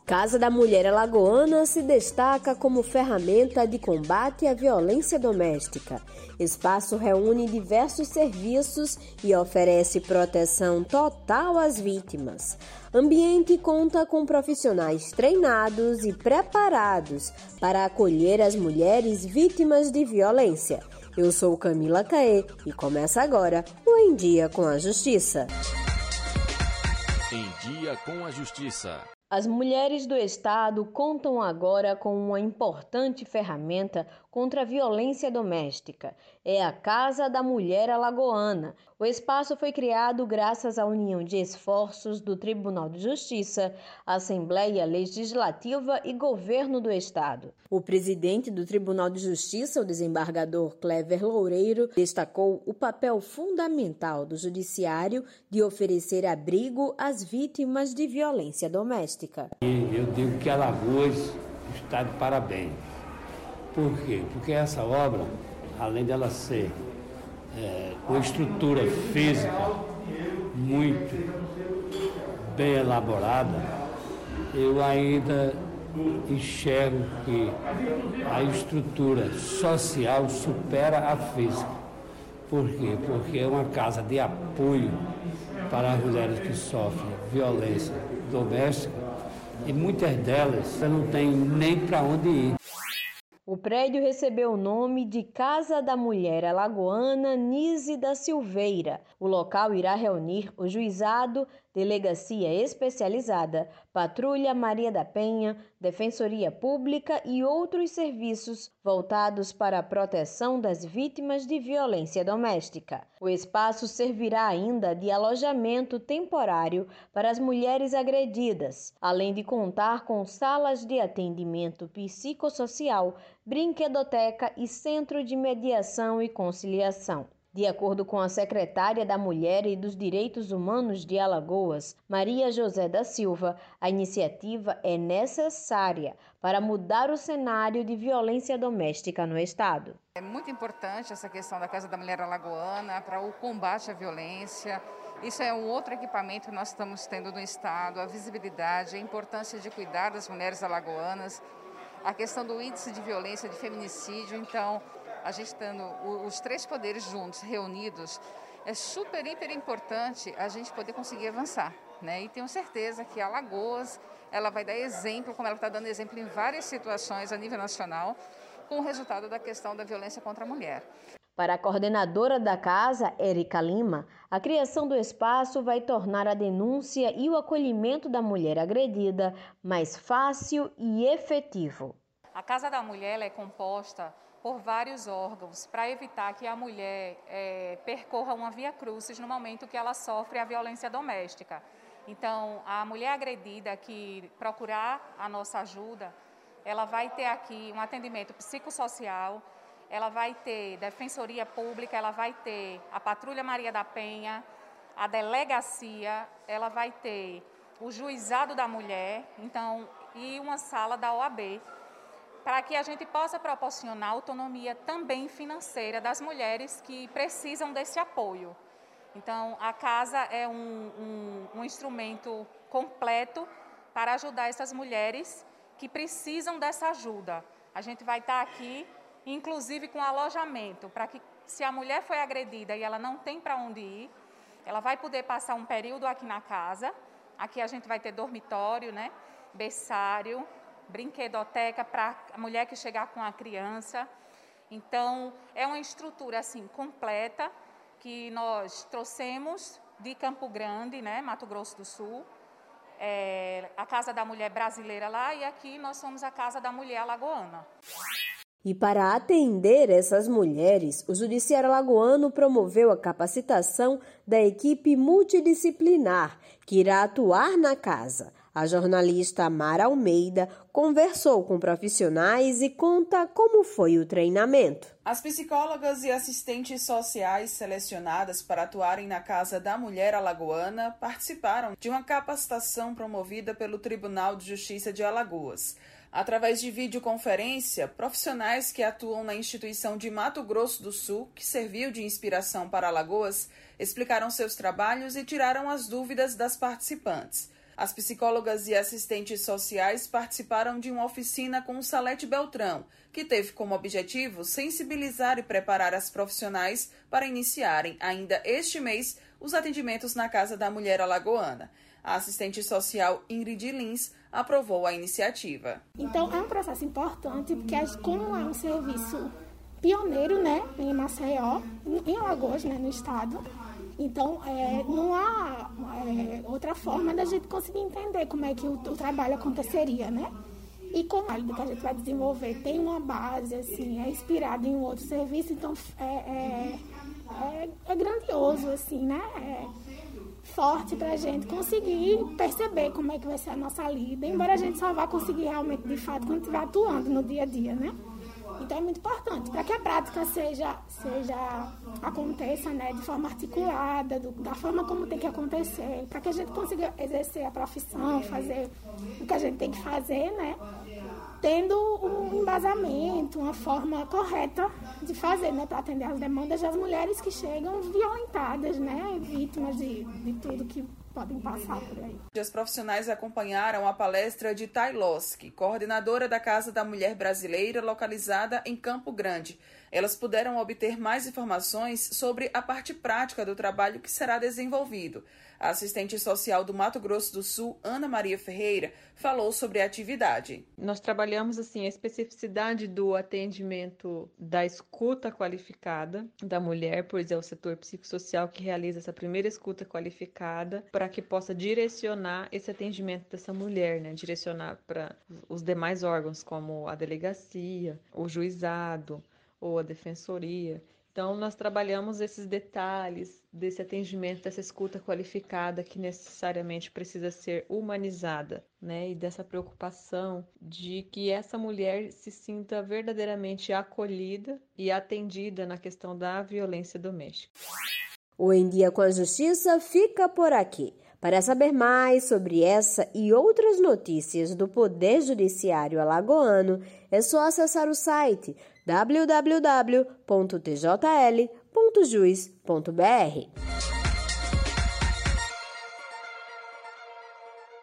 Casa da Mulher Alagoana se destaca como ferramenta de combate à violência doméstica. Espaço reúne diversos serviços e oferece proteção total às vítimas. Ambiente conta com profissionais treinados e preparados para acolher as mulheres vítimas de violência. Eu sou Camila Caê e começa agora o Em Dia com a Justiça. Em Dia com a Justiça. As mulheres do Estado contam agora com uma importante ferramenta contra a violência doméstica. É a Casa da Mulher Alagoana. O espaço foi criado graças à união de esforços do Tribunal de Justiça, Assembleia Legislativa e Governo do Estado. O presidente do Tribunal de Justiça, o desembargador Clever Loureiro, destacou o papel fundamental do Judiciário de oferecer abrigo às vítimas de violência doméstica. Eu digo que Alagoas está de parabéns. Por quê? Porque essa obra, além dela ser uma estrutura física muito bem elaborada, eu ainda enxergo que a estrutura social supera a física. Por quê? Porque é uma casa de apoio para as mulheres que sofrem violência doméstica e muitas delas não têm nem para onde ir. O prédio recebeu o nome de Casa da Mulher Alagoana Nise da Silveira. O local irá reunir o Juizado, Delegacia Especializada, Patrulha Maria da Penha, Defensoria Pública e outros serviços voltados para a proteção das vítimas de violência doméstica. O espaço servirá ainda de alojamento temporário para as mulheres agredidas, além de contar com salas de atendimento psicossocial, brinquedoteca e centro de mediação e conciliação. De acordo com a secretária da Mulher e dos Direitos Humanos de Alagoas, Maria José da Silva, a iniciativa é necessária para mudar o cenário de violência doméstica no Estado. É muito importante essa questão da Casa da Mulher Alagoana para o combate à violência. Isso é um outro equipamento que nós estamos tendo no Estado, a visibilidade, a importância de cuidar das mulheres alagoanas, a questão do índice de violência, de feminicídio. Então, a gente tendo os três poderes juntos, reunidos, é super, hiper importante a gente poder conseguir avançar, né? E tenho certeza que Alagoas, ela vai dar exemplo, como ela está dando exemplo em várias situações a nível nacional, com o resultado da questão da violência contra a mulher. Para a coordenadora da casa, Érica Lima, a criação do espaço vai tornar a denúncia e o acolhimento da mulher agredida mais fácil e efetivo. A Casa da Mulher ela é composta por vários órgãos para evitar que a mulher percorra uma via-crucis no momento que ela sofre a violência doméstica. Então, a mulher agredida que procurar a nossa ajuda, ela vai ter aqui um atendimento psicossocial, ela vai ter defensoria pública, ela vai ter a Patrulha Maria da Penha, a delegacia, ela vai ter o juizado da mulher, então, e uma sala da OAB, para que a gente possa proporcionar autonomia também financeira das mulheres que precisam desse apoio. Então, a casa é um instrumento completo para ajudar essas mulheres que precisam dessa ajuda. A gente vai estar aqui, inclusive com alojamento, para que se a mulher foi agredida e ela não tem para onde ir, ela vai poder passar um período aqui na casa. Aqui a gente vai ter dormitório, né, berçário, brinquedoteca para a mulher que chegar com a criança. Então, é uma estrutura assim completa que nós trouxemos de Campo Grande, né, Mato Grosso do Sul, a Casa da Mulher Brasileira lá, e aqui nós somos a Casa da Mulher Alagoana. E para atender essas mulheres, o Judiciário Alagoano promoveu a capacitação da equipe multidisciplinar que irá atuar na casa. A jornalista Mara Almeida conversou com profissionais e conta como foi o treinamento. As psicólogas e assistentes sociais selecionadas para atuarem na Casa da Mulher Alagoana participaram de uma capacitação promovida pelo Tribunal de Justiça de Alagoas. Através de videoconferência, profissionais que atuam na instituição de Mato Grosso do Sul, que serviu de inspiração para Alagoas, explicaram seus trabalhos e tiraram as dúvidas das participantes. As psicólogas e assistentes sociais participaram de uma oficina com o Salete Beltrão, que teve como objetivo sensibilizar e preparar as profissionais para iniciarem, ainda este mês, os atendimentos na Casa da Mulher Alagoana. A assistente social Ingrid Lins aprovou a iniciativa. Então, é um processo importante, porque como é um serviço pioneiro, né, em Maceió, em Alagoas, né, no estado, então não há outra forma da gente conseguir entender como é que o trabalho aconteceria, né? E como a que a gente vai desenvolver tem uma base, assim, é inspirado em um outro serviço, então é grandioso, assim, né? Forte para a gente conseguir perceber como é que vai ser a nossa lida, embora a gente só vá conseguir realmente, de fato, quando estiver atuando no dia a dia, né? Então é muito importante para que a prática aconteça, né, de forma articulada, da forma como tem que acontecer, para que a gente consiga exercer a profissão, fazer o que a gente tem que fazer, né, tendo um embasamento, uma forma correta de fazer, né, para atender às demandas das mulheres que chegam violentadas, né, vítimas de tudo que podem passar por aí. Os profissionais acompanharam a palestra de Tailoski, coordenadora da Casa da Mulher Brasileira, localizada em Campo Grande. Elas puderam obter mais informações sobre a parte prática do trabalho que será desenvolvido. A assistente social do Mato Grosso do Sul, Ana Maria Ferreira, falou sobre a atividade. Nós trabalhamos assim a especificidade do atendimento da escuta qualificada da mulher, pois é o setor psicossocial que realiza essa primeira escuta qualificada para que possa direcionar esse atendimento dessa mulher, né? Direcionar para os demais órgãos, como a delegacia, o juizado ou a defensoria. Então, nós trabalhamos esses detalhes desse atendimento, dessa escuta qualificada que necessariamente precisa ser humanizada, né? E dessa preocupação de que essa mulher se sinta verdadeiramente acolhida e atendida na questão da violência doméstica. O Em Dia com a Justiça fica por aqui. Para saber mais sobre essa e outras notícias do Poder Judiciário alagoano, é só acessar o site www.tjl.jus.br.